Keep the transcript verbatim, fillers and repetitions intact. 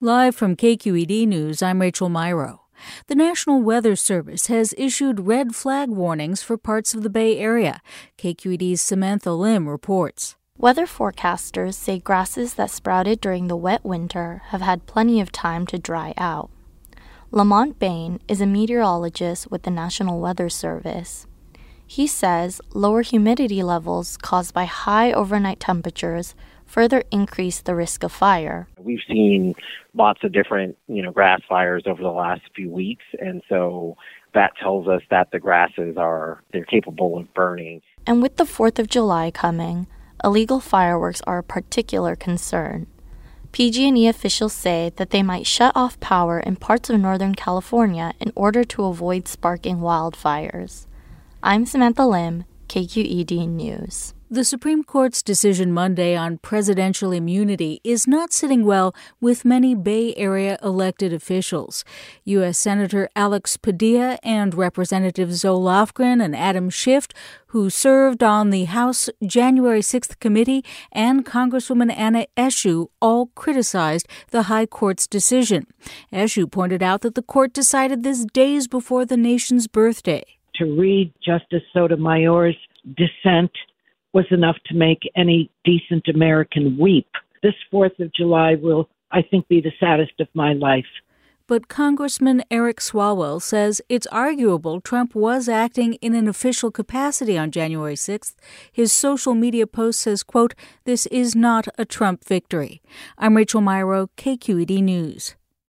Live from K Q E D News, I'm Rachel Myrow. The National Weather Service has issued red flag warnings for parts of the Bay Area. K Q E D's Samantha Lim reports. Weather forecasters say grasses that sprouted during the wet winter have had plenty of time to dry out. Lamont Bain is a meteorologist with the National Weather Service. He says lower humidity levels caused by high overnight temperatures further increase the risk of fire. We've seen lots of different, you know, grass fires over the last few weeks, and so that tells us that the grasses are, they're capable of burning. And with the fourth of July coming, illegal fireworks are a particular concern. P G and E officials say that they might shut off power in parts of Northern California in order to avoid sparking wildfires. I'm Samantha Lim, K Q E D News. The Supreme Court's decision Monday on presidential immunity is not sitting well with many Bay Area elected officials. U S. Senator Alex Padilla and Representatives Zoe Lofgren and Adam Schiff, who served on the House January sixth committee, and Congresswoman Anna Eshoo all criticized the High Court's decision. Eshoo pointed out that the court decided this days before the nation's birthday. To read Justice Sotomayor's dissent was enough to make any decent American weep. This fourth of July will, I think, be the saddest of my life. But Congressman Eric Swalwell says it's arguable Trump was acting in an official capacity on January sixth. His social media post says, quote, "This is not a Trump victory." I'm Rachel Myrow, K Q E D News.